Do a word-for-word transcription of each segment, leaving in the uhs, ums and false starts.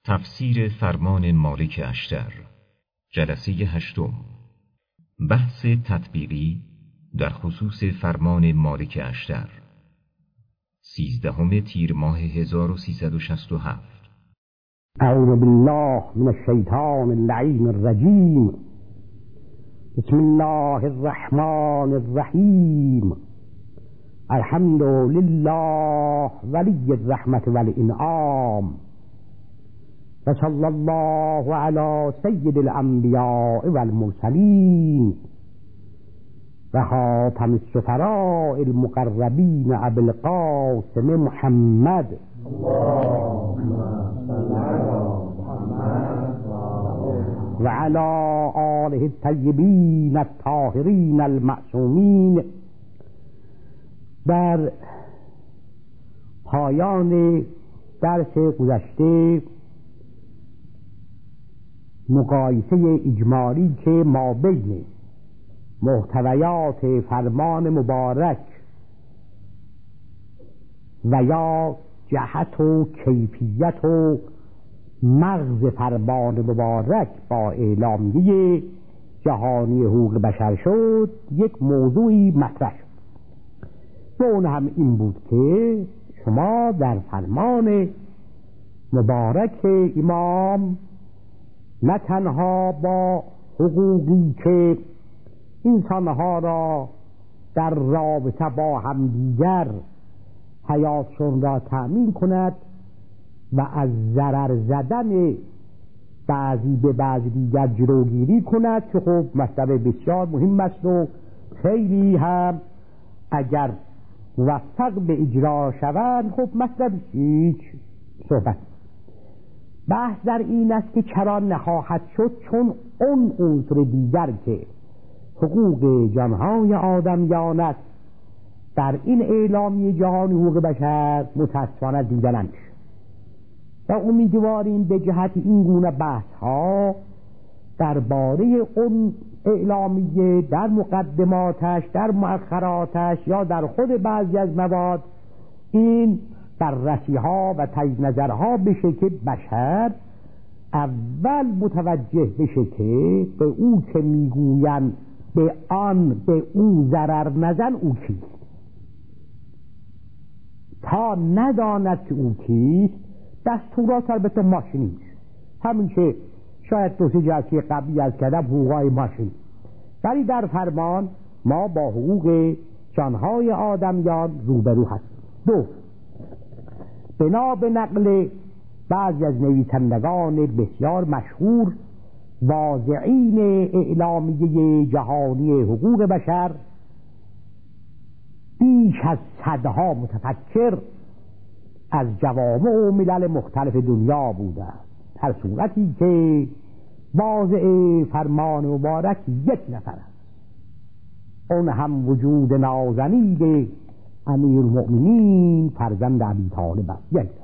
تفسیر فرمان مالک اشتر، جلسه هشتم. بحث تطبیقی در خصوص فرمان مالک اشتر، سیزدهم تیر ماه هزار و سیصد و شصت و هفت. اعوذ بالله من الشیطان اللعین الرجیم. بسم الله الرحمن الرحیم. الحمد لله ولی الرحمت والانعام، و صلی الله علی سید الانبیاء والمرسلین و خاتم السفراء المقربین ابی القاسم محمد و علی آله الطیبین الطاهرین المعصومین. در پایان درس گذشته مقایسه اجمالی که ما بین محتویات فرمان مبارک و یا جهت و کیفیت و مغز فرمان مبارک با اعلامیه جهانی حقوق بشر شد، یک موضوعی مطرح شد و اون هم این بود که شما در فرمان مبارک امام نه تنها با حقوقی که انسانها را در رابطه با همدیگر حیاتشون را تأمین کند و از ضرر زدن بعضی به بعضی دیگر جلوگیری کند که خب مطلب بسیار مهم است و خیلی هم اگر موفق به اجرا شوند خب مطلب هیچ صحبت. بحث در این است که چرا نخواهد شد، چون اون عنصر دیگر که حقوق جانهای آدمیان است در این اعلامیه جهانی حقوق بشر متاسفانه دیده نمیشه و امیدواریم به جهت این گونه بحث ها درباره اون اعلامیه در مقدماتش، در مؤخراتش یا در خود بعضی از مواد این بررسی ها و تجدید نظرها بشه که بشر اول متوجه بشه که به او که میگوین به آن به او ضرر نزن او کیست. تا نداند که او کیست دستورات البته ماشینی میشه، همین که شاید دو سه جلسه قبلی از کردم حقوقای ماشینی، ولی در فرمان ما با حقوق جانهای آدمیان روبرو هستیم. دو، بنا به نقل بعضی از نویسندگان بسیار مشهور واضعین اعلامیه جهانی حقوق بشر، بیش از صدها متفکر از جوامع و ملل مختلف دنیا بوده است، در صورتی که واضع فرمان مبارک یک نفر است، اون هم وجود نازنین امیرالمؤمنین فرزند ابی طالب است. یک نفر.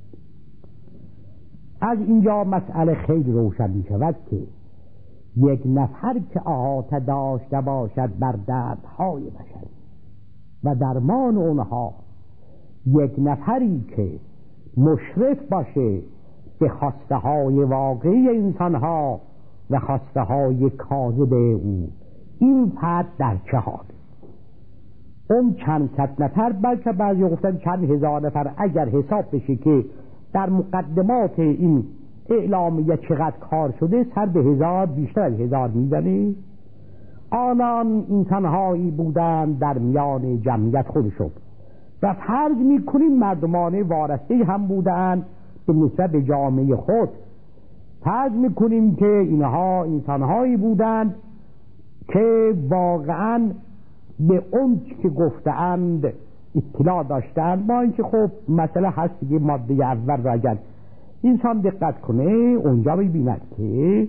از اینجا مسئله خیلی روشن می شود که یک نفر که احاطه داشته باشد بر دردهای بشر و درمان اونها، یک نفری که مشرف باشه به خواسته های واقعی انسانها و خواسته های کاذب او، این فرد در چه حال؟ اون چند صد نفر، بلکه بعضی گفتن چند هزار نفر، اگر حساب بشه که در مقدمات این اعلامیه چقدر کار شده، سر به هزار، بیشتر از هزار میزنه. آنان انسانهایی بودند در میان جمعیت خودشون و فرض میکنیم مردمان وارسته هم بودند به نسبت به جامعه خود. فرض میکنیم که اینها انسانهایی بودند که واقعا به اون که گفتند اطلاع داشتند، با اینکه خب مسئله هست که ماده اول را اگر انسان دقت کنه اونجا میبیند که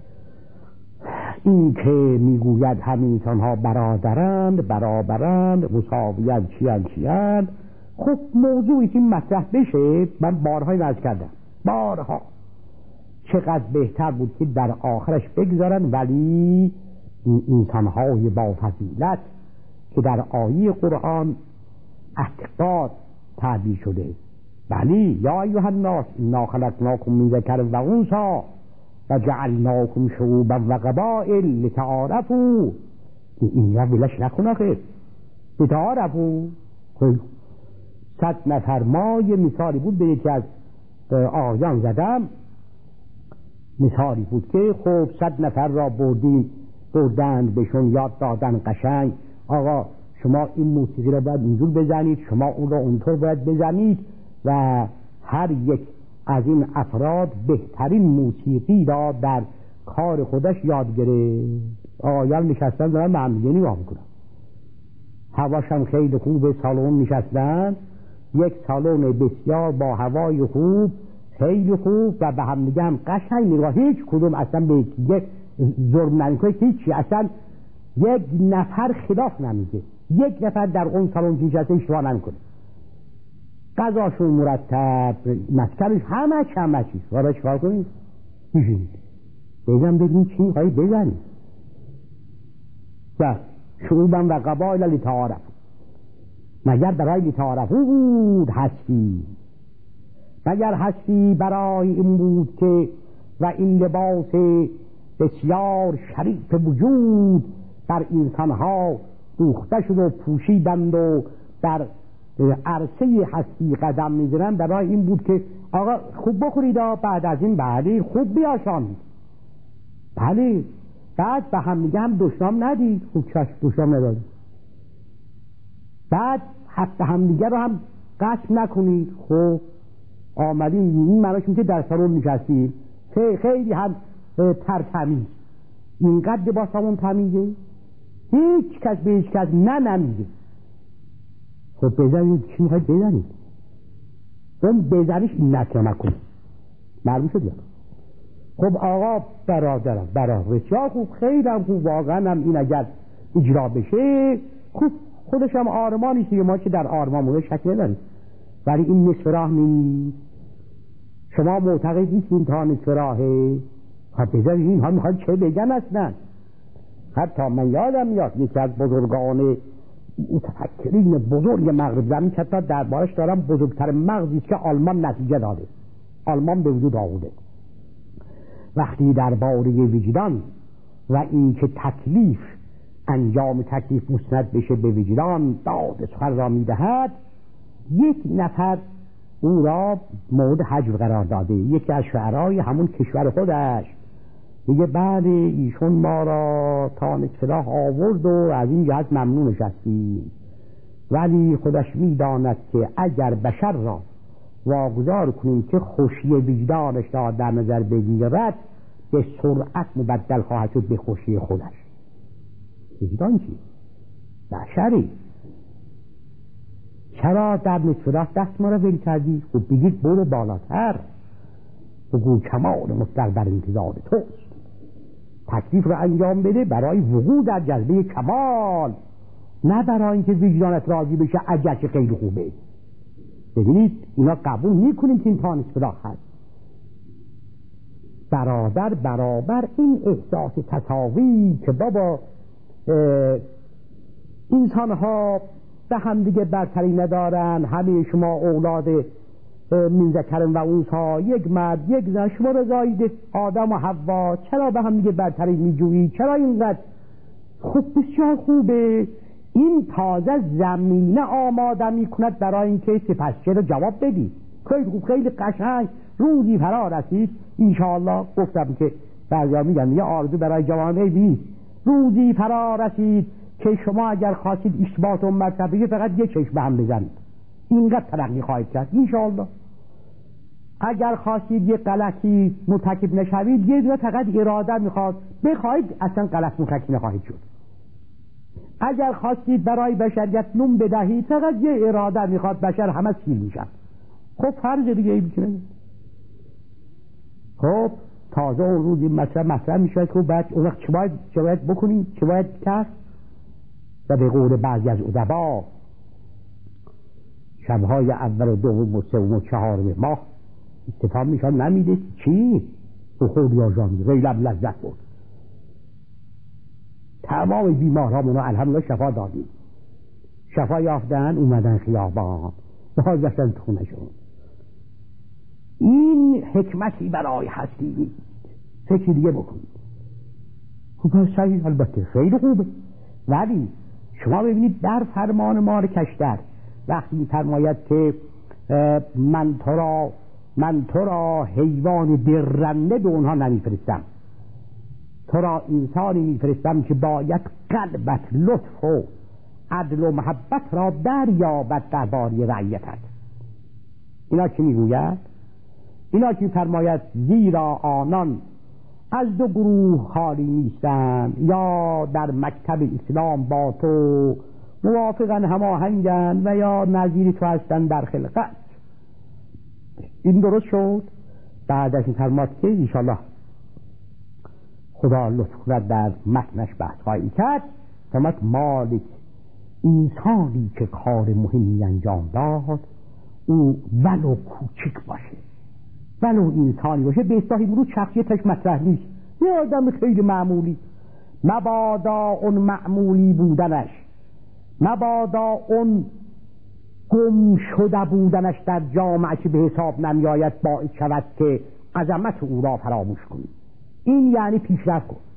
این که میگوید همین انسان ها برادرند، برابرند، مساویند، چیان چیان، خب موضوعی که مطرح بشه من بارهای نرز کردم، بارها چقدر بهتر بود که در آخرش بگذارن، ولی این انسان های با فضیلت که در آیه قرآن اعتقاد تعبیر شده بلی یا ایها الناس انا خلقناکم من ذکر و انثی و جعلناکم شعوبا و قبائل لتعارفوا. اینجا ولش نکن آخه لتعارفوا. صد نفر ما یه مثالی بود به یکی از آقایان زدم، مثالی بود که خب صد نفر را بردیم بردند بهشون یاد دادن قشنگ آقا شما این موسیقی را باید اینجور بزنید، شما اون را اونطور باید بزنید و هر یک از این افراد بهترین موسیقی را در کار خودش یاد گرفت. آقایان نشستن دارن به هم دیگه نگاه میکنن، هواش هم خیلی خوب، سالن نشستن، یک سالن بسیار با هوای خوب خیلی خوب و به هم دیگه هم قشنگ نگاه، هیچ کدوم اصلا به یک ظلم نمیکنه، هیچی، اصلا یک نفر خلاف نمیگه، یک نفر در اون سالن نشسته اشتباه نمیکنه، غذاشون مرتب، مسکنش همه چی همه چی. حالا چیکار کنید؟ بشینید بگم بگیم چی میخوایی بزنید. و شعوبا و قبائل لتعارف، مگر برای لتعارفو بود هستی، مگر هستی برای این بود که و این لباس بسیار شریف وجود بر انسانها دوخته شد و پوشیدند و در عرصه هستی قدم می‌زنند، برای این بود که آقا خوب بخورید بعد از این بعدی خوب بیاشانید، بله بعد به هم دیگه هم دشنام ندید، خوب چشم دشنام ندید، بعد حتی هم دیگه رو هم قصد نکنید. خب آمدین این معناش میشه در سالن نشستید خیلی هم ترتمیز، اینقدر لباس همون تمیزه، هیچ کس به هیچ کس نه نمیگه. خب بزنید، چی میخواید بزنید؟ اون بزنیش نکنه کن معلوم شد یا؟ خب آقا برادرم برادر بسیار خوب، خیلی هم خوب، واقعا هم این اگر اجرا بشه خوب، خودش هم آرمانیست که ما که در آرمان مونه شک نداریم، ولی این نصف راه نیست. شما معتقد نیستین تا نصف راهه؟ خب بذارید این ها میخواد چه بگن اصلا. حتی من یادم میاد یکی از بزرگان متفکرین بزرگ مغرب زمین که تا دربارش دارم بزرگتر مغزی که آلمان نتیجه داده، آلمان به وجود آورده، وقتی درباره وجدان و اینکه تکلیف انجام تکلیف مسند بشه به وجدان داد سخن را میدهد، یک نفر او را مورد حجب قرار داده، یکی از شعرای همون کشور خودش میگه بله ایشون ما را تا نصف راه آورد و از این جهت ممنونش هستیم، ولی خودش میداند که اگر بشر را واگذار کنیم که خوشی وجدانش را در نظر بگیرد به سرعت مبدل خواهد شد به خوشی خودش. وجدان چی؟ بشری. چرا در نصف راه دست ما را ول کردی؟ خب بگید برو بالاتر، بگو کمال مطلق در انتظار توست، تکلیف را انجام بده برای وقوع در جذبه کمال، نه برای اینکه وجدانت راضی بشه اگرچه خیلی خوبه. ببینید اینا قبول میکنیم که این تا نصف راه هست. برادر برابر این احساس تساوی که بابا انسان ها به هم دیگه برتری ندارن، همه شما اولاد من ذکر و انثی، یک مرد یک زن، شما رضایید آدم و حوا، چرا به هم دیگه برتری میجویی؟ چرا اینقدر؟ خب بسیار خوبه، این تازه زمینه آماده میکند برای اینکه سپسچه رو جواب بدی. خیلی خوب، خیلی قشنگ، روزی فرا رسید انشاءالله. گفتم که بعضیا میگن یه آرزو برای جوانه نیست، روزی فرا رسید که شما اگر خواستید اشتباهتون مطرح بشه فقط یه چشم به هم بزنید، اینقدر ترقی خواهید کرد انشاءالله. اگر خواستید یه غلطی مرتکب نشوید، یه دونه فقط اراده میخواد بخواید اصلا غلط مرتکب نخواهید شد. اگر خواستید برای بشریت نون بدهید، فقط یه اراده میخواد، بشر همه سیر میشن. خب فرض دیگه ای بکنه. خب تازه اون روز این مطرح مطرح میشه که بعد اون وقت چه باید چه باید بکنیم، چه باید کرد؟ و به قول بعضی از ادبا شبهای اول و دوم و سوم و چهارم ماه استفام میشن نمیده چی؟ تو خود یا جان ریلم لذت بود، تمام بیمارامونو الحمدلله شفا دادیم، شفا یافتن اومدن خیابان، باز داشتن تو خونشون، این حکمتی برای هستی نیست، فکر دیگه بکنید. خب صحیح، البته خیلی خوبه، ولی شما ببینید در فرمان مار کشتر وقتی می‌فرماید که من تو را من تو را حیوان درنده به اونها نمیفرستم، تو را انسانی میفرستم که باید قلبت لطف و عدل و محبت را دریابد درباره رعیتت. اینا چی میگوید؟ اینا که فرماید زیرا آنان از دو گروه خالی نیستند، یا در مکتب اسلام با تو موافقن هماهنگن و یا نظیر تو هستن در خلقت. این درست شد. بعد از این فرماد که انشاءالله خدا لطف کند در متنش بحث خواهی کرد. فرماد مالک انسانی که کار مهمی انجام داد او ولو کوچک باشه، ولو انسانی باشه، به اصطلاح برو شخصیتش مطرح نیست، یه آدم خیلی معمولی، مبادا اون معمولی بودنش، مبادا اون گم شده بودنش در جامعه که به حساب نمی آید باعث شود که عظمت او را فراموش کنی. این یعنی پیشرفت کن،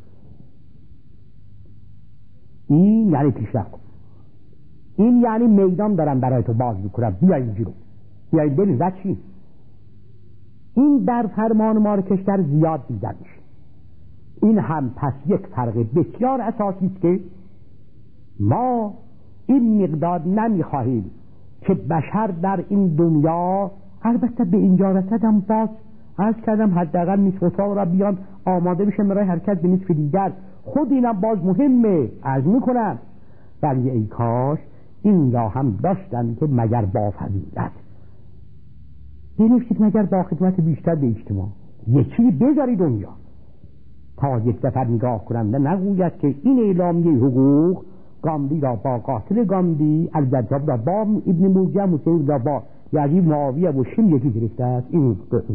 این یعنی پیشرفت کن، این یعنی میدان دارم برای تو باز میکنم، بیا اینجا رو بیا این ببین زد چی. این در فرمان مار کشتر زیاد دیده میشه. این هم پس یک فرق بسیار اساسی است که ما این مقدار نمیخواهیم که بشر در این دنیا، البته به اینجا رسیدم باز عرض کردم حداقل نیست اتاق را بیان آماده بشه برای حرکت به نصف دیگر، خود اینم باز مهمه عرض میکنم، ولی ای کاش این را هم داشتن که مگر با فضیلت بنوشید، مگر با خدمت بیشتر به اجتماع یکی بذاری دنیا تا یک دفعه نگاه کننده نگوید که این اعلامیه حقوق گاندی را با قاتل گاندی، الجذاب را با ابن موجم، حسین را با یزید معاویه و شیم یکی گرفته است. این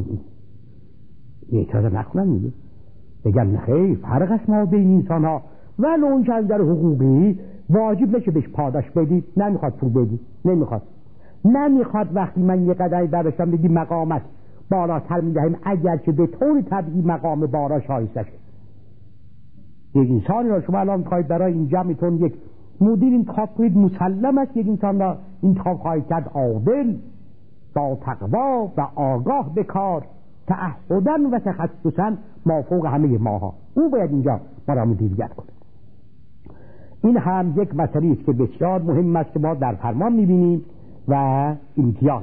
اعتراض نکنن میگه بگم نخیر فرق است ما بین انسان ها، ولو اون که از در حقوقی واجب نشه بهش پاداش بدی، نمیخواد پول بدی، نمیخواد نمیخواد وقتی من یه قدری برداشتم بگی مقامت بالاتر میدهیم اگر که به طور طبیعی مقام بالا شایسته شه. یک انسانی را شما الان خواهید برای این جمعتون یک مدیر انتخاب کنید، مسلم است یک انسان را انتخاب خواهید کرد عادل با تقوا و آگاه به کار، تعهداً و تخصصاً مافوق همه ماها، او باید اینجا ما را مدیریت کنه. این هم یک مسئله است که بسیار مهم است که ما در فرمان می‌بینیم و امتیاز.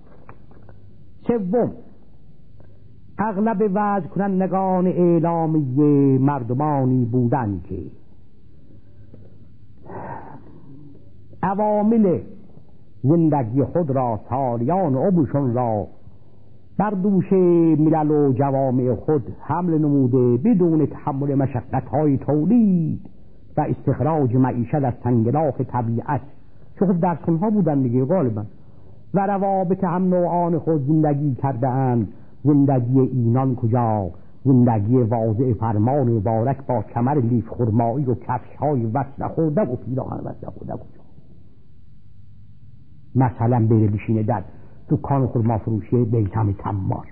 سوم، اغلب وعظ کنندگان اعلامیه مردمانی بودند که عوامل زندگی خود را، سالیان و عمرشون را بر دوش ملل و جوامع خود حمل نموده بدون تحمل مشقت‌های تولید و استخراج معیشت از سنگلاخ طبیعت، چون خود درس‌خوان‌ها بودن دیگه غالبا، و روابط هم نوعان خود زندگی کرده اند. زندگی اینان کجا؟ زندگی واضع فرمان مبارک با کمر لیف خرمایی و کفش‌های وصل خورده و پیراهن وصل خورده کجا؟ مثلا بره بشینه در دکان خرما فروشی بیتم تمار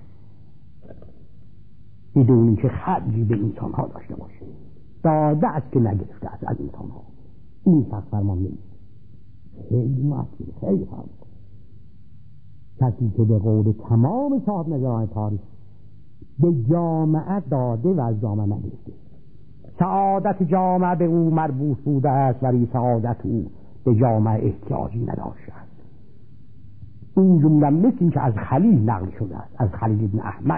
بدون اینکه خرجی به انسان‌ها داشته باشه، داده است که نگرفته است از انسان‌ها. این فرق فرمان نیست، خیلی معصوم، خیلی فرق. کسی که به قول تمام صاحب نظران تاریخ به جامعه داده و از جامعه نگرفته، سعادت جامعه به او مربوط بوده است ولی سعادت او به جامعه احتیاجی نداشته است. این جمله مثل این که از خلیل نقل شده است، از خلیل ابن احمد.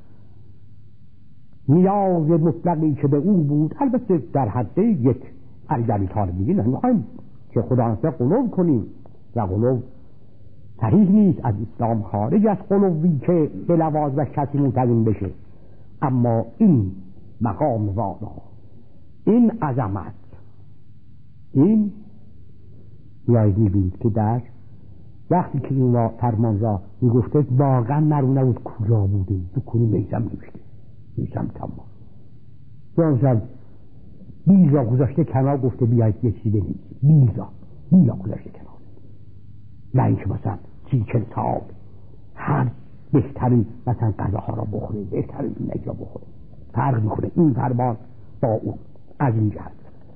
نیاز مطلقی که به او بود، البته در حد یک علی طالبی، نمیخوایم که خدا نصر قلوب کنیم و قلوب صحیح نیست، از اسلام خارج از قلوبی که به لواز و کسی منتظم بشه، اما این مقام والا، این عظمت، این میایید میبینید که در وقتی که این فرمان را میگفته واقعا مرون نبود کجا بوده، تو کنی میسم نوشته، میسم تمام یانزد بیزا گذاشته کنار، گفته بیایید یه چیزی بنید، بیزا بیزا گذاشته کنار، نه اینکه مثلا سی چل سال هر بهترین مثلا غذاها را بخوره، بهترین زندگی را بخوره. فرق میکنه این فرمان با اون از این جهت.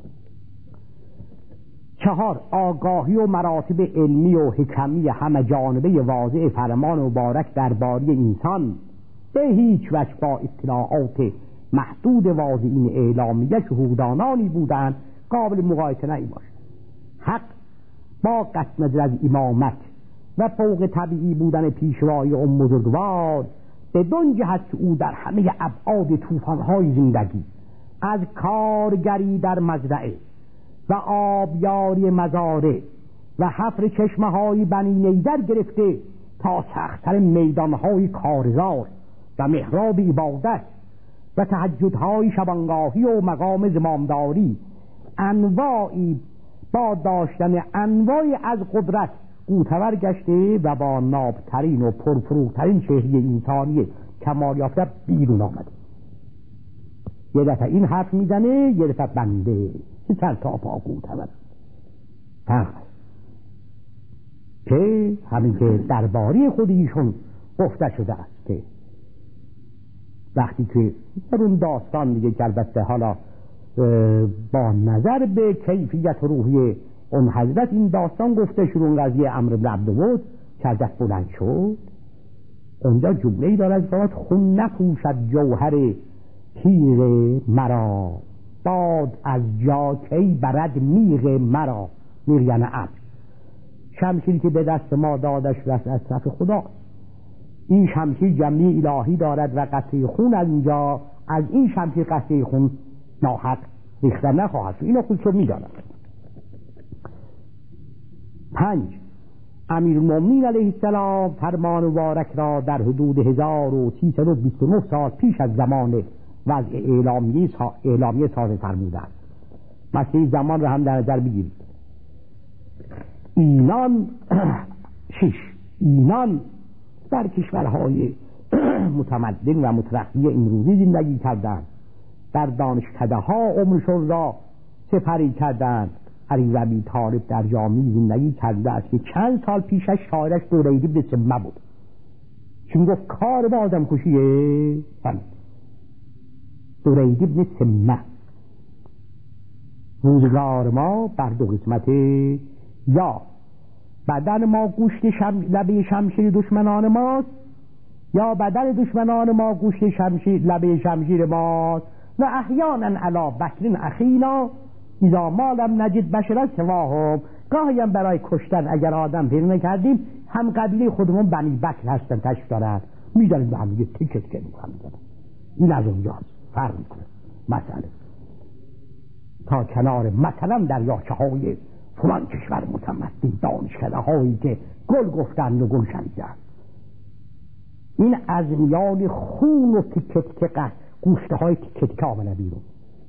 چهار، آگاهی و مراتب علمی و حکمی همه جانبه واضح فرمان مبارک درباره انسان به هیچ وجه با اطلاعات محدود واضحین اعلامیه حقوقدانانی بودند قابل مقایسه نمیباشد. حق با قسم از امامت و فوق طبیعی بودن پیشوای ام بزرگوار به دون جهت که او در همه ابعاد طوفان‌های زندگی، از کارگری در مزرعه و آبیاری مزارع و حفر چشمه‌های بنی نیدر گرفته تا سخت‌تر میدان‌های کارزار و محراب عبادت و تهجدهای شبانگاهی و مقام زمامداری، انواعی با داشتن انواعی از قدرت قوتور گشته و با نابترین و پرفروغترین چهره انسانی کمال یافته بیرون آمده. یه دفعه این حرف میزنه، یه دفعه بنده چه سر تا پا قوتور فرق که همین که درباره خودیشون گفته شده است که وقتی که در اون داستان دیگه که البته حالا با نظر به کیفیت روحی اون حضرت این داستان گفته شد، اون قضیه عمرو بن عبدود که حضرت بلند شد اونجا جمله‌ای دارد که خون نپوشد جوهر تیغ مرا، باد از جا کی برد میغ مرا. میغ یعنی ابر. شمشیری که به دست ما دادش رفت از طرف خدا. این شمشیر جمعی الهی دارد و قطره خون از اینجا از این شمشیر قطره خون ناحق ریخته نخواهد. اینو خودشو میداند. پنج، امیرالمومنین علیه السلام فرمان مبارک را در حدود هزار و سیصد و بیست و نه سال پیش از زمان وضع اعلامیه سا... اعلامیه صادر فرموده است. مسئله زمان را هم در نظر بگیرید. اینان شش اینان در کشورهای متمدن و مترقی امروزی زندگی کردند، در دانشکده ها عمرشون را سپری کردند. علی ربی طالب در جامعه زندگی کرده است که چند سال پیشش شاعرش دورید ابن سمه بود. چون گفت کار با آدم کشیه دورید ابن سمه. روزگار ما بر دو قسمته، یا بدن ما گوشت شم... لبه شمشیر دشمنان ماست، یا بدن دشمنان ما گوشت شمشیر لبه شمشیر ماست. و احیانا علی بکر اخینا اذا ما لم نجد بشرا سواهم. گاهی هم برای کشتن اگر آدم پیدا نکردیم هم قبیله خودمون بنی بکر هستن تشریف دارن، میداریم به هم دیگه تیکت کنیم هم دیگه. این از اونجاست فرق میکنه مسئله تا کنار مثلا دریاچه های فلان کشور متمدن، دانشکده هایی که گل گفتند و گل شنیدند. این از میان خون و تیکت که قد گوشته های تیکت که آمنه بیرون.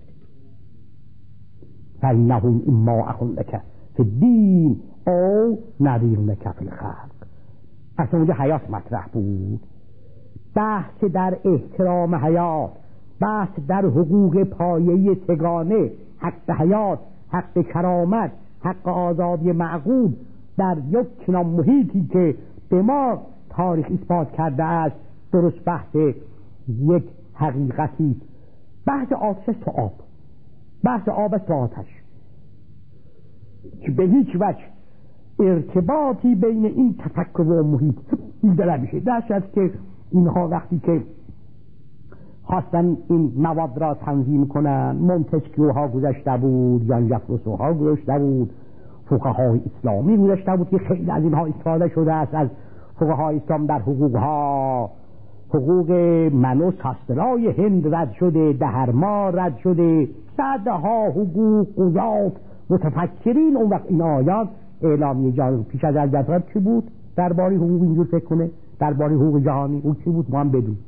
فإنهم اما اخ لك فی الدین او نذیر لك فی الخلق. اصلا اونجا حیات مطرح بود، بحث در احترام حیات، بحث در حقوق پایه‌ای سگانه، حق حیات، حق کرامت، حق آزادی معقول در یک چنان محیطی که به ما تاریخ اثبات کرده است درست بحث یک حقیقتی. بحث آتش تو آب، بحث آب تو آتش که به هیچ وجه ارتباطی بین این تفکر و محیط دیده نمیشه. درست است که اینها وقتی که خواستن این مواد را تنظیم کنن، مونتسکیوها گذاشته بود، جان ژاک روسوها گذاشته بود، فقهای اسلامی گذاشته بود که خیلی از اینها استفاده شده است از فقهای اسلام در حقوقها. حقوق منو ساسترای هند رد شده، دهرما رد شده، صدها حقوق قضات متفکرین. اون وقت این آیات اعلامیه جهانی پیش از حضرت چی بود درباره حقوق اینجور فکر کنه، درباره حقوق جهانی اون چی بود ما هم بدون.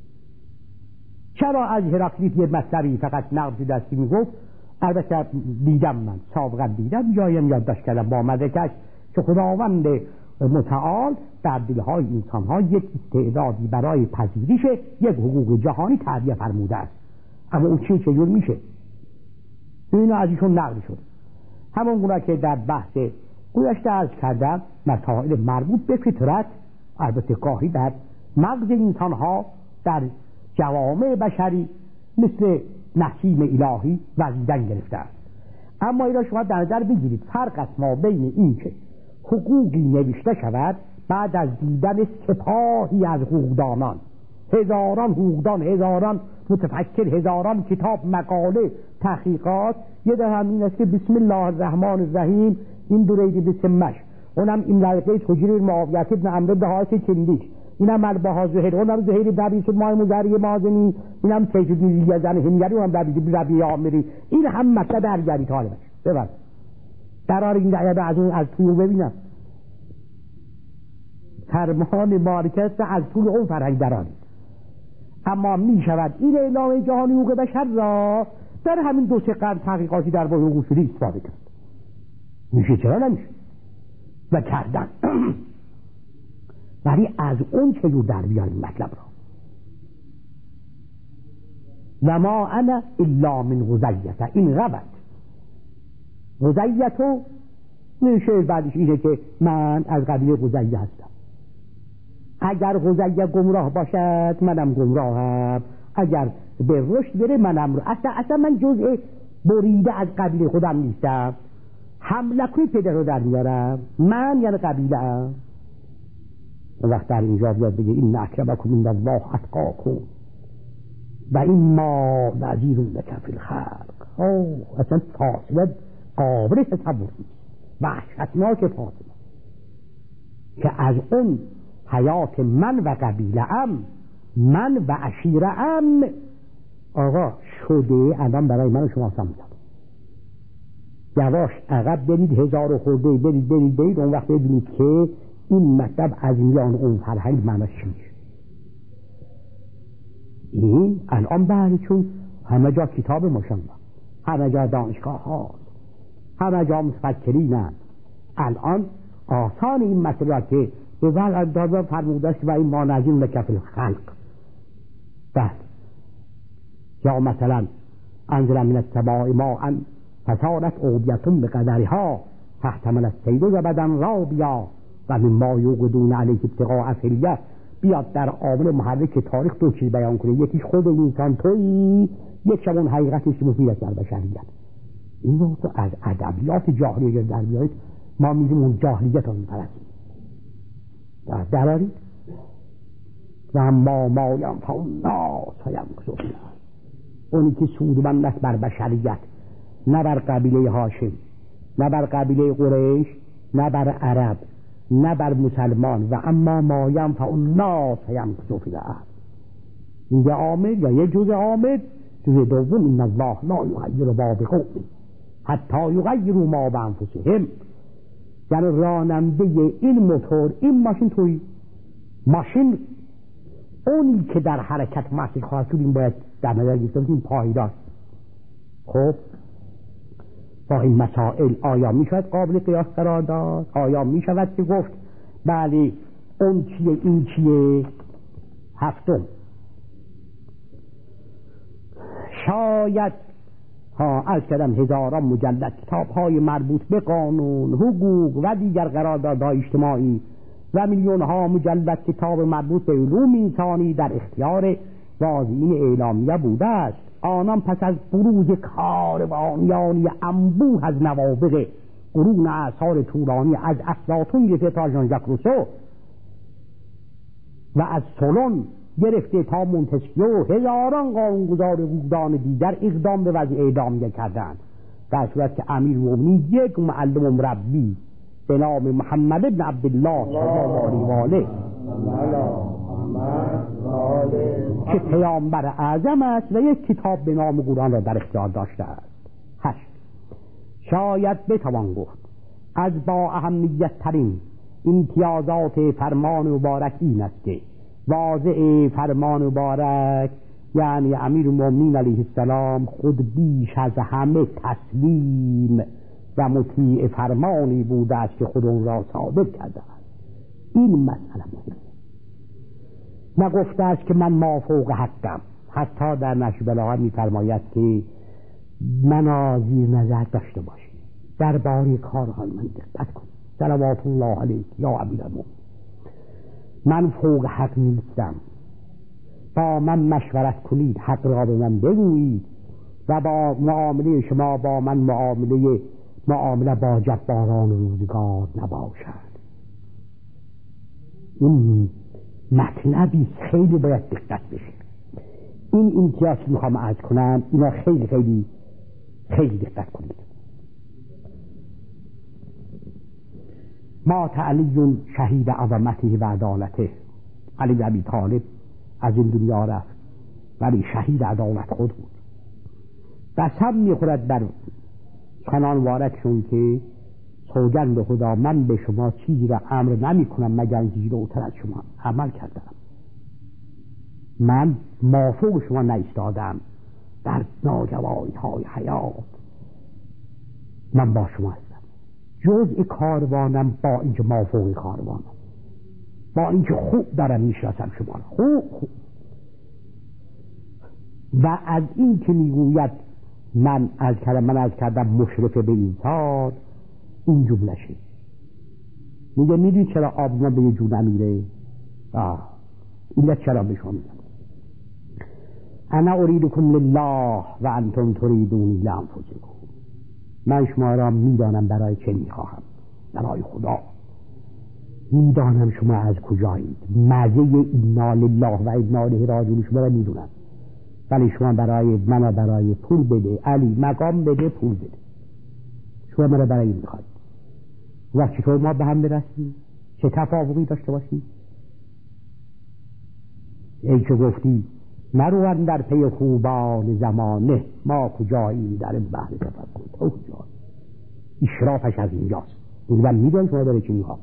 چرا از هراکلیت یه مطلبی فقط نقل شده است که میگفت، البته دیدم من سابقا دیدم جایم یادداشت کردم با مدرکش که خداوند متعال در دلهای انسانها یک استعدادی برای پذیرش یک حقوق جهانی تعبیه فرموده است. اما اون چی چجور میشه؟ اینو از ایشون نقل شد. همون گونه که در بحث گذشته عرض کردم مسائل مربوط به فطرت، البته گاهی در مغز انسان ها در جوامع بشری مثل نسیم الهی وزیدن گرفته است. اما این را شما در نظر بگیرید، فرق است ما بین این که حقوقی نوشته شود بعد از دیدن سپاهی از حقوقدانان، هزاران حقوقدان، هزاران متفکر، هزاران کتاب، مقاله، تحقیقات، یه ده همین است که بسم الله الرحمن الرحیم این دوره بسمش، اونم این لقیه تجریر معاویت ابن عمرو دهات کندیش، اینم البها زهر، اونم زهر بابی شد ماه مزاری مازنی، اینم تجرید نیزی زن هنگری، اونم ربی ربی عامری. این هم مطلب ارگری طالبش ببر قرار این دعیه از اون از توی ببینم فرمان مارکست از توی اون فرهنگ درانی. اما می شود این اعلام جهانی حقوق بشر را در همین دو سه قرن تحقیقاتی در باره حقوق اصولی استفاده کرد. میشه؟ چرا نمیشه؟ و کردن. ولی از اون چجور در بیاریم مطلب را؟ و ما انا الا من غزیت، این غبت غزیتو میشه بعدش اینه که من از قبیله غزیه هستم. اگر غزیه گمراه باشد منم گمراهم، اگر به رشد بره منم رو اصلا, اصلا من جزء بریده از قبیله خودم نیستم. حملکوی پدر رو در میارم، من یعنی قبیله ام. وقت در اینجا بیاد بگه این اکرمکم عند الله اتقاکم و این ما نذیر لک فی الخلق. اوه اصلا فاصله قابل تصور نیست، وحشتناک فاصله که از اون حیات من و قبیله ام، من و عشیره ام آقا شده الان برای من و شما سمزد. یواش عقب برید، هزار خورده برید برید برید اون وقت ببینید که این مطلب از میان اون فرهنگ معناش چی میشه. این الان بله، چون همه جا کتاب مشنبه، همه جا دانشگاه ها، همه جا متفکرین هست. الان آسان این مسئله که به ول اندازه فرموده است و این ما نذیر لک فی الخلق. بله یا مثلا انزل من السماء ماء فصارت اودیة بقدرها فاحتمل السیل زبدا رابیا و مما یوقدون علیه ابتغاء فیه. بیاد در عامل محرک تاریخ دو چیز بیان کنه، یکیش خود انسان تویی، یک شبون حقیقتش مفید است در بشریت. این رو تو از ادبیات جاهلیه در بیایید ما میریم اون جاهلیت رو میپرستیم درارید. و اما ما ینفع الناس فیمکث فی الارض، اونی که سودمند است بر بشریت، نه بر قبیله هاشم، نه بر قبیله قریش، نه بر عرب، نه بر مسلمان. و اما ما ینفع الناس فیمکث فی الارض، اینجا عامل یا یه جزء عامل. جزء دوم ان الله لا یغیر ما بقوم حتی یغیروا ما بانفسهم. یعنی راننده این موتور، این ماشین توی ماشین اونی که در حرکت مسیر خواهد شد، این باید در نظر گرفته باشیم پایدار. خب با این مسائل آیا می شود قابل قیاس قرار داد؟ آیا می شود که گفت بله اون چیه این چیه؟ هفتم، شاید ها از کردم هزاران مجلد کتاب های مربوط به قانون، حقوق و دیگر قراردادهای اجتماعی و میلیون ها مجلد کتاب مربوط به علوم انسانی در اختیار واضعین اعلامیه بوده است. آنان پس از بروز کاروانیانی انبوه از نوابغ قرون اعصار طولانی، از افلاطون گرفته تا ژان ژاک روسو و از سولون گرفته تا مونتسکیو، هزاران قانونگذار حقوقدان دیگر اقدام به وضع اعدامیه کردند، در صورت که امیرالمومنین یک معلم و مربی به نام محمد ابن عبدالله صلی الله که پیامبر اعظم است و یک کتاب به نام قرآن را در اختیار داشته است. هشت، شاید بتوان گفت از با اهمیت ترین امتیازات فرمان مبارک این است که واضع فرمان مبارک یعنی امیرالمومنین علیه السلام خود بیش از همه تسلیم و مطیع فرمانی بوده است که خود اون را ثابت کرده است. این مسئله مهمه. نگفته است که من ما فوق حقم. حتی در نشر بلاغت می‌فرماید که منا زیر نظر داشته باشید، درباره کارهای من دقت کنید. صلوات الله علیک یا امیرالمومنین. من فوق حق نیستم، با من مشورت کنید، حق را به من بگویید و با معامله شما با من معامله معامله با جباران روزگار نباشد. این مطلبی خیلی باید دقت بشه. این امتیاز که میخوام عرض کنم اینا خیلی خیلی خیلی دقت کنید. ما علی شهید عظمته و عدالته. علی بن ابی طالب از این دنیا رفت ولی شهید عدالت خود بود. قسم میخورد بر چنان وارد که سوگند به خدا من به شما چیزی را امر نمی کنم مگر اینکه جلوتر از شما عمل کردم. من مافوق شما نایستادم در ناجوانی های حیات. من با شما هستم، جزء کاروانم، با اینکه مافوق کاروانم، با اینکه خوب دارم میشناسم شما را خوب خوب. و از این که میگوید من از کردم من از کردم مشرف به انسان، این جمله شه میگه میدونی چرا آب ما به یه جو نمیره؟ آه این چرا بشون میگم انا اریدکم لله و انتم تریدونی لانفسکم. من شما را میدانم برای چه میخواهم، برای خدا. میدانم شما از کجایید، مزه اینا لله و اینا الیه راجعون شما را میدونم، ولی شما برای من برای پول بده، علی مقام بده، پول بده. شما من برای این میخواید و چطور ما به هم برسیم؟ چه تفاوقی داشته باشیم؟ ای که گفتی نروان در پی خوبان زمانه، ما کجاییم در این بحر تفکر؟ تو کجا؟ اشرافش از اینجاست. این من میدونم شما داره چی میخوام.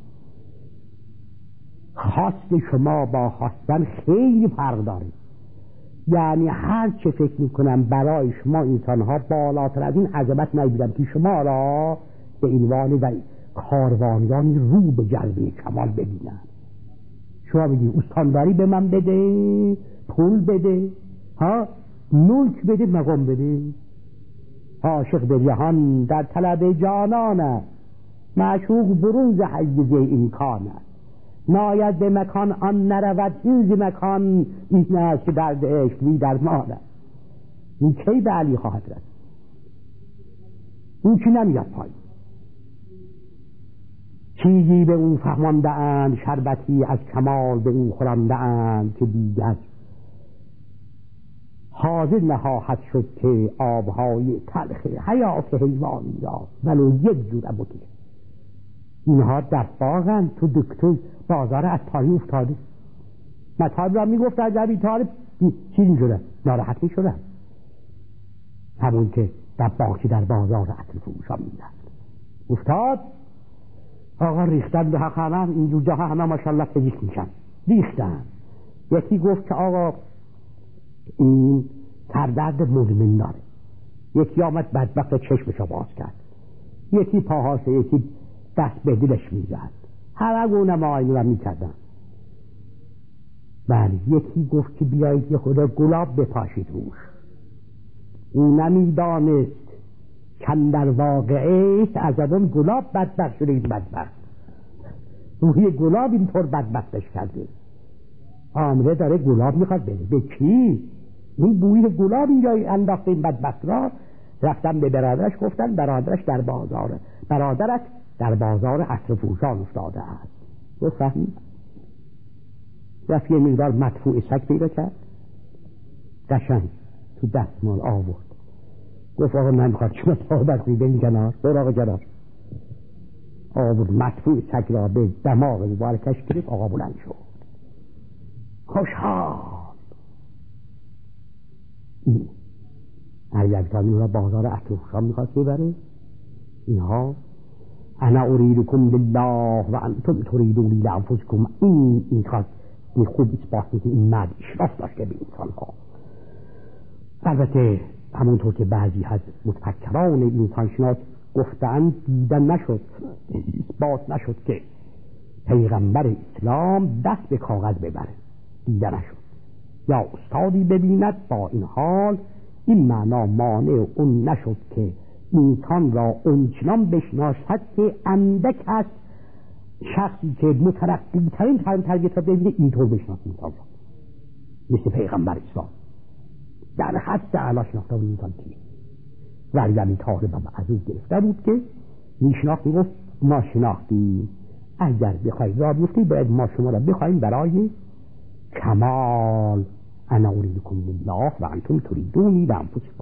خواست شما با خواستن خیلی فرق داره. یعنی هر چه فکر میکنم برای شما انسانها بالاتر از این عظمت نگیرم که شما را به عنوان و کاروانیانی رو به جلبه کمال ببینم. شما بگید استانداری به من بده، پول بده، ها ملک بده، مقام بده. عاشق به جهان در طلب جانانه، معشوق برون ز حیز امکانه. ناید به مکان آن نرود این ز مکان، این است که درد عشق بی درمانه. این کی به علی خواهد رسید؟ این کی نمیاد پایین. چیزی به او فهمانده اند، شربتی از کمال به او خورانده اند، که دیگر حاضر نخواهد شد که آبهای تلخ حیات حیوانی را ولو یک جور بکشه. اینها در باغن تو دکتر بازار عطاری افتاده. مطالب را میگفت از ابی طالب چیزی شده، ناراحت میشده. همون که در باغی در بازار عطر فروشا میرفت افتاد. آقا ریختن به حق همه اینجور جاها همه ماشاءالله پزشک میشن، ریختن. یکی گفت که آقا این سردرد مزمن داره. یکی آمد بدبخت چشمشو باز کرد، یکی پاهاشه، یکی دست به دلش میزد، همه گونه معاینه رو میکردن. بله یکی گفت که بیایید یه خود گلاب بپاشید روش. او نمیدانست کن در واقعه از اون گلاب بدبخت شده. این بدبخت روی گلاب اینطور بدبختش کرده. آمره داره گلاب میخواد بده به کی؟ این بوی گلاب اینجا انداخته این بدبخت را. رفتن به برادرش گفتن برادرش در بازاره، برادرش در بازار عطر فروشان افتاده است. گفت فهمید. رفت یه مقدار مدفوع سگ پیدا کرد، قشنگ تو دستمال آورد. گفت آقا من میخواد شما تا برخوی بین کنار، برو آقا کنار. آورد مدفوع سگ را به دماغ مبارکش گرفت. آقا بلند شد خوشحال. این هر یک زمین را بازار عطر فروشان میخواد ببره. اینها انا اریدکم بالله و انتم تریدونی لانفسکم. این این خواهد این خوب اثبات میکنه این مرد اشراف داشته به انسان ها. البته همونطور که بعضی از متفکران انسان شناس گفتن دیدن نشد، اثبات نشد که پیغمبر اسلام دست به کاغذ ببره، دیدن نشد. یا استادی ببیند با این حال این معنا مانع اون نشد که انسان را اونچنان بشناسد که اندک است شخصی که مترقی ترین تربیت ها بگه اینطور بشناسیم انسان را، مثل پیغمبر اسلام در حد اعلا شناخته بود انسان کیه. ولی ابی طالب از او گرفته بود که میشناخت، میگفت ما شناختیم، اگر بخوای راه بیفتی باید ما شما را بخوایم برای کمال. انا اریدکم بالله و انتم تریدونی بانفسکم.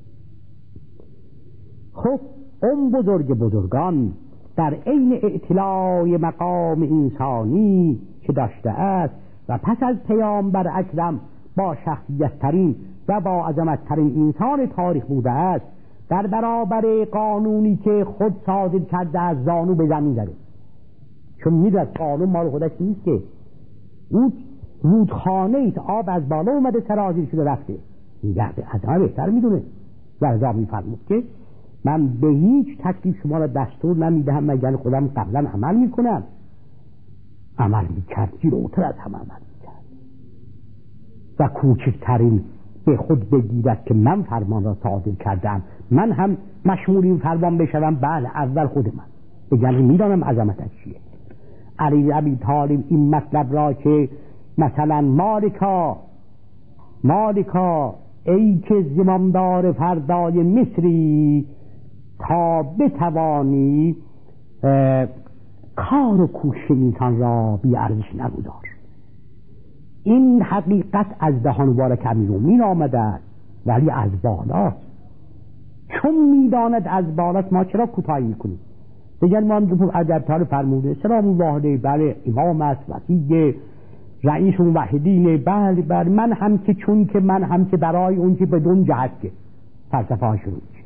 خب اون بزرگ بزرگان در عین اعتلای مقام انسانی که داشته است و پس از پیامبر اکرم با شخصیت ترین و با عظمت ترین انسان تاریخ بوده است، در برابر قانونی که خود صادر کرده از زانو به زمین زده، چون میدوند قانون مال خودش نیست که اون رودخانه ایت، آب از بالا اومده سرازیر شده رفته، میگرده از همه بهتر میدونه. ورزا میفرمود که من به هیچ تکلیف شما را دستور نمیدهم مگر خودم قبلا عمل میکنم. عمل میکرد جلوتر از هم عمل میکرد و کوچکترین به خود بگیرد که من فرمان را صادر کردم، من هم مشمول این فرمان بشوم. بله اول خود من بگم میدانم عظمتش چیه. علی ابی طالب این مطلب را که مثلا مالکا مالکا ای که زمامدار فردای مصری تا بتوانی کار و کوشش انسان را بی ارزش نگذار. این حقیقت از دهان مبارک امیرالمومنین آمده ولی از بالاست، چون میداند از بالاست ما چرا کوتاهی میکنیم؟ بگن ما هم ادب طالب فرموده سلام واحده، بله امام است، وسیع رئیس موحدین، بله بله من هم که چون که من هم که برای اون که بدون جهت که فلسفه ها شروع میشه.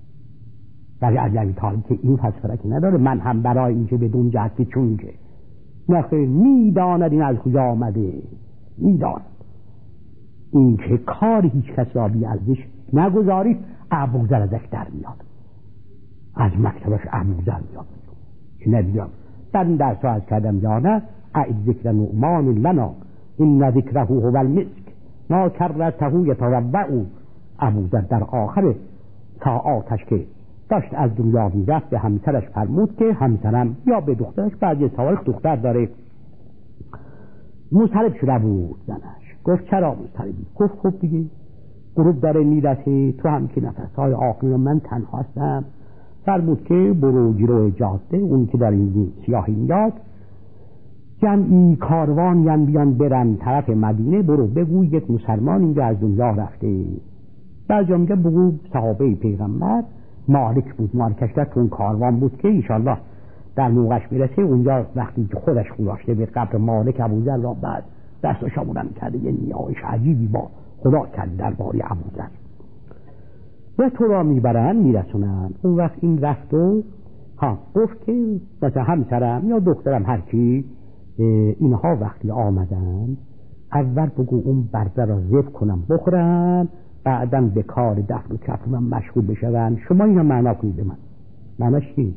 ولی ابی طالب که این فلسفه که نداره، من هم برای این که بدون جهت که چون که نخیر میداند این از کجا آمده، میداند این که کار هیچ کس را بی ارزش نگذارید. ابوذر ازش در میاد، از مکتبش ابوذر میاد که ندیدم در این درس ها از کردم یا نه. اعید ذکر نعمان لنا این ذکره هو المسک ما کرته یتروع. ابوذر در آخر ساعاتش که داشت از دنیا میرفت به همسرش فرمود که همسرم یا به دخترش، بعضی تاریخ دختر داره، مضطرب شده بود زنش. گفت چرا مضطربی؟ گفت خب دیگه غروب داره میرسه، تو هم که نفسهای آخری من تنها هستم. فرمود که برو جلوی جاده، اون که در این سیاهی میاد، جمعی کاروان یم بیان برن طرف مدینه، برو بگو یک مسلمان اینجا از دنیا رفته. بعضی میگه بگو صحابه پیغمبر مالک بود، مالکش در اون کاروان بود که انشالله در موقعش میرسه اونجا. وقتی که خودش خوداشته به قبر مالک ابوذر را بعد دستش آمودن کرده، یه نیایش عجیبی با خدا کرد در باری ابوذر و تو را میبرن میرسونن. اون وقت این رفت و ها گفت که مثلا همسرم یا دخترم هر کی اینها وقتی آمدن اول بگو اون برده را ذبح کنم بخورم، بعداً به کار دفن و کفن من مشغول بشون. شما اینو معنا کنید به من. معناش چی؟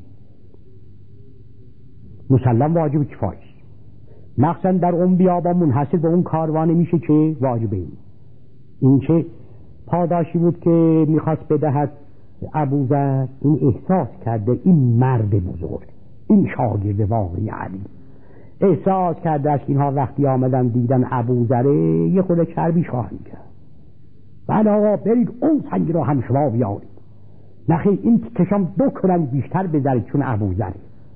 مسلم واجب کفایه، مخصوصا در اون بیابان منحصر به اون کاروان میشه که واجبه. این این که پاداشی بود که میخواست بدهد ابوذر، این احساس کرده این مرد بزرگ، این شاگرد واقعی علی احساس کرده است اینها وقتی آمدن دیدن ابوذر یه خود چربی خواهی کرد. بله آقا برید اون سنگ رو هم شما بیارید، نخیر این کشم دو کرنگ بیشتر بذارید چون ابوذر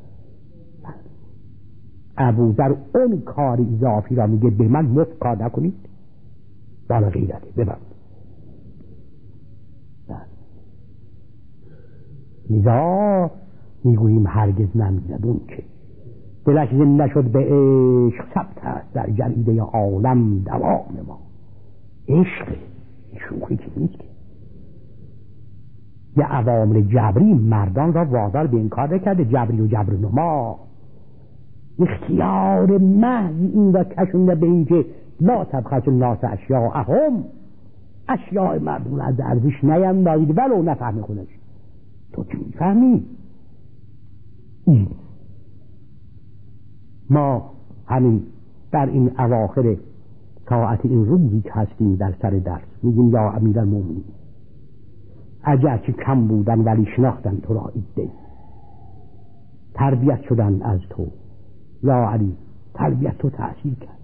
ابوذر اون کار اضافی را میگه به من مفت کار نکنید، بالا غیرته ببرد. لذا میگوییم هرگز نمیزد اون که دلش زنده شد به عشق ثبت است در جریده عالم دوام ما. عشق شوخی که نیست که یه عوامل جبری مردان را وادار به این کار نکرده. جبری و جبر نما اختیار محض این را کشونده به این که لا تبخسوا الناس اشیاءهم، اشیاء مردم از ارزش نیندازید ولو نفهم خودش. تو چی میفهمی؟ این ما همین در این اواخر ساعت این روزی که هستیم در سر درس میگیم یا امیرالمومنین اگر که کم بودن ولی شناختن تو را ایده، تربیت شدن از تو، یا علی تربیت تو تأثیر کرد،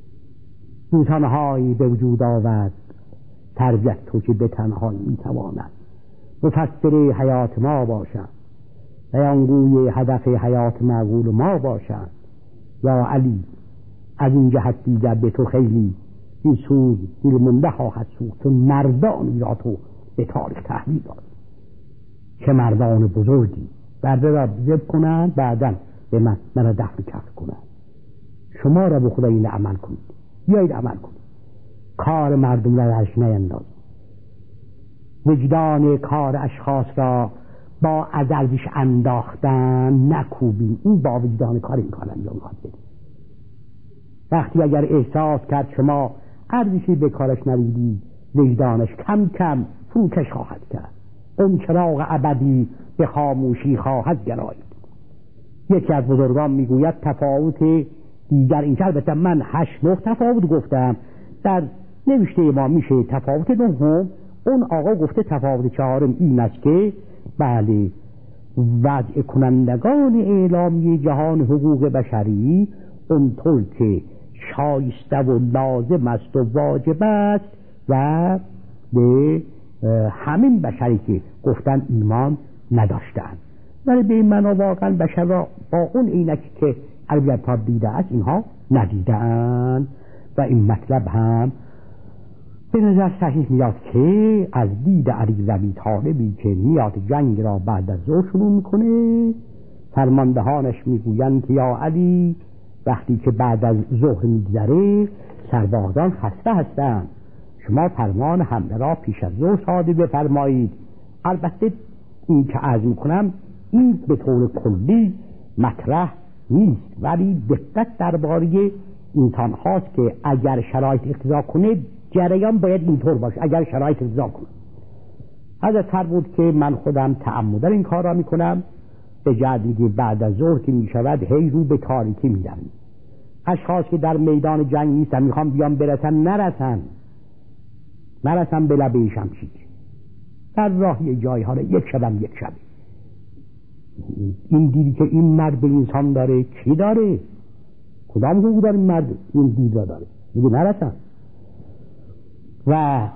انسانهایی به وجود آورد تربیت تو که به تنهایی میتواند مفسر حیات ما باشند، بیانگوی هدف حیات معقول ما باشند. یا علی از این جهت دیگر به تو خیلی این سوز دلمنده خواهد سوخت، چون مردانی را تو به تاریخ تحویل داد. چه مردان بزرگی برده را ذبح کنند بعدا به من من دفن کفن کنند. شما را به خدا این عمل کنید، بیایید عمل کنید، کار مردم را ازش نیندازید، وجدان کار اشخاص را با از ارزش انداختن نکوبیم. این با وجدان کار این کار انجام خواهد بدید. وقتی اگر احساس کرد شما ارزشی به کارش ندیدید، وجدانش کم کم فروکش خواهد کرد. اون چراغ ابدی به خاموشی خواهد گرایید. یکی از بزرگان میگوید تفاوت دیگر این که البته من هشت نه تفاوت گفتم، در نوشته ما میشه تفاوت نهم. اون آقا گفته تفاوت چهارم این است که بله وضع کنندگان اعلامیه جهان حقوق بشری اونطور که شایسته و لازم است و واجب است و به همین بشری که گفتن ایمان نداشتند، ولی به این معنا واقعا بشر را با اون عینکی که البته دیده است اینها ندیدند. و این مطلب هم به نظر صحیح میاد که از دید علی ربی طالبی که میاد جنگ را بعد از ظهر شروع میکنه، فرماندهانش میگویند که یا علی وقتی که بعد از ظهر میگذره سربازان خسته هستند، شما فرمان حمله را پیش از ظهر صادر بفرمایید. البته این که عرض میکنم این به طور کلی مطرح نیست، ولی دقت درباره انسان هاست که اگر شرایط اقتضا کنه جریان باید اینطور باشه. اگر شرایط اقتضا کنه از اثر بود که من خودم تعمدن این کار را میکنم، به جدی بعد از ظهر که میشود هی رو به تاریکی میرم. اشخاص که در میدان جنگ نیستن میخوام بیان برسن نرسن نرسن به لبه شمشیر، در راه یه جای ها یک شبم یک شب. این دیدی که این مرد به انسان داره کی داره؟ کدام حقوق داره این مرد این دید را داره؟ میگه نرسن. و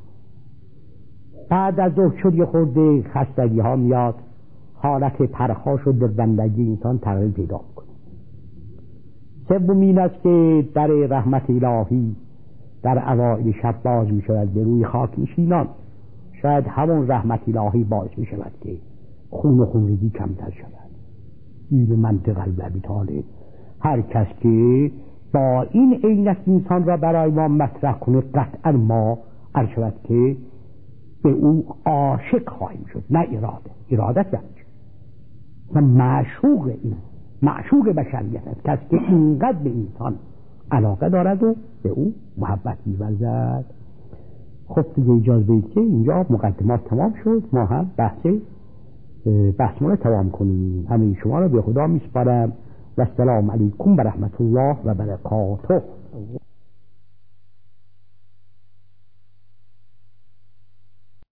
بعد از ظهر شد یه خورده خستگی ها میاد، حالت پرخاش و دردندگی انسان تغییر پیدا میکنه. سوم این است که در رحمت الهی در اوائل شب باز میشود به روی خاک نشینان. شاید همون رحمت الهی باعث میشود که خون و خونریزی کمتر شود. این منطق البی طالب هر کس که با این عینت انسان را برای ما مطرح کنه قطعا ما عرض شود که به او عاشق خواهیم شد، نه اراده. ارادت یعنی و معشوق این معشوق بشریت است کسی که اینقدر به انسان علاقه دارد و به او محبت می‌ورزد. خب دیگه اجازه بدید که اینجا مقدمات تمام شد، ما هم بحث بحثمون رو تمام کنیم. همه شما رو به خدا میسپارم و السلام علیکم و رحمت الله و برکاته.